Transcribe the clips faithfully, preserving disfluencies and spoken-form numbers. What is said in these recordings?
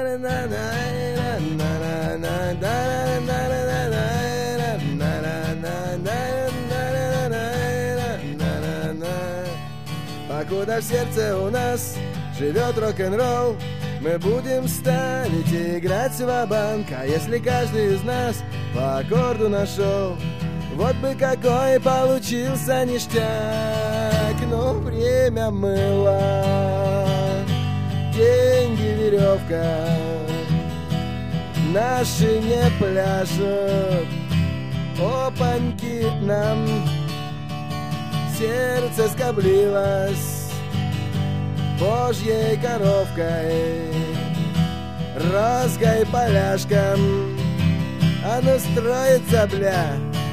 Покуда в сердце у нас живет рок-н-ролл, мы будем ставить и играть ва-банк. А если каждый из нас по аккорду нашел, вот бы какой получился ништяк. Но время мыло, деньги веревка, наши не пляшут, опаньки нам. Сердце скоблилось Божьей коровкой, розгой поляшком, а ну строится, бля.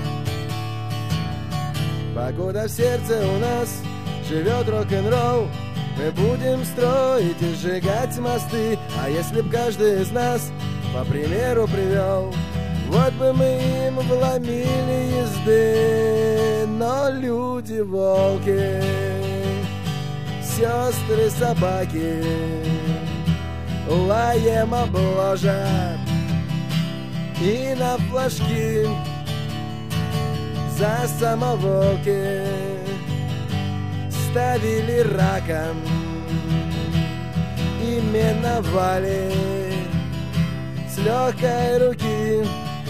Покуда в сердце у нас живет рок-н-ролл, мы будем строить и сжигать мосты. А если б каждый из нас по примеру привел, вот бы мы им вломили езды. Но люди волки, сестры собаки, лаем обложат и на флажки за самоволки ставили раком и миновали с легкой руки.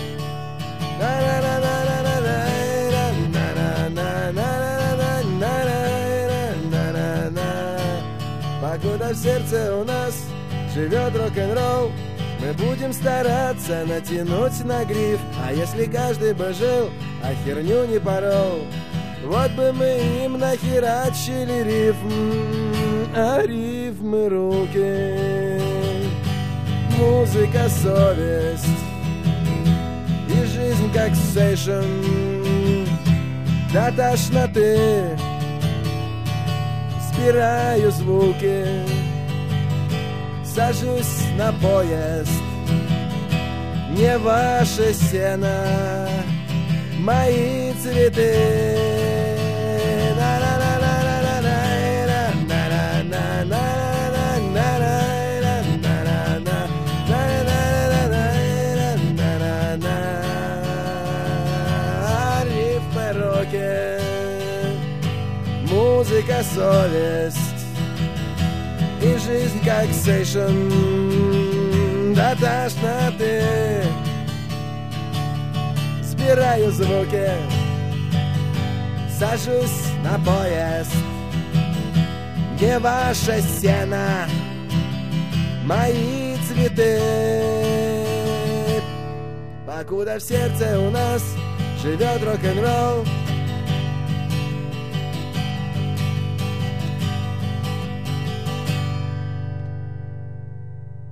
Покуда в сердце у нас живет рок-н-ролл, мы будем стараться натянуть на гриф. А если каждый бы жил, а херню не порол, вот бы мы им нахерачили рифм, а рифмы руки. Музыка совесть и жизнь как сейшн до тошноты. Собираю звуки, сажусь на поезд. Не ваше сено, мои цветы. Рифмы роки, музыка совесть и жизнь как сейшн до тошноты. Собираю звуки, сажусь на поезд. Не ваше сено, мои цветы. Покуда в сердце у нас живет рок-н-ролл,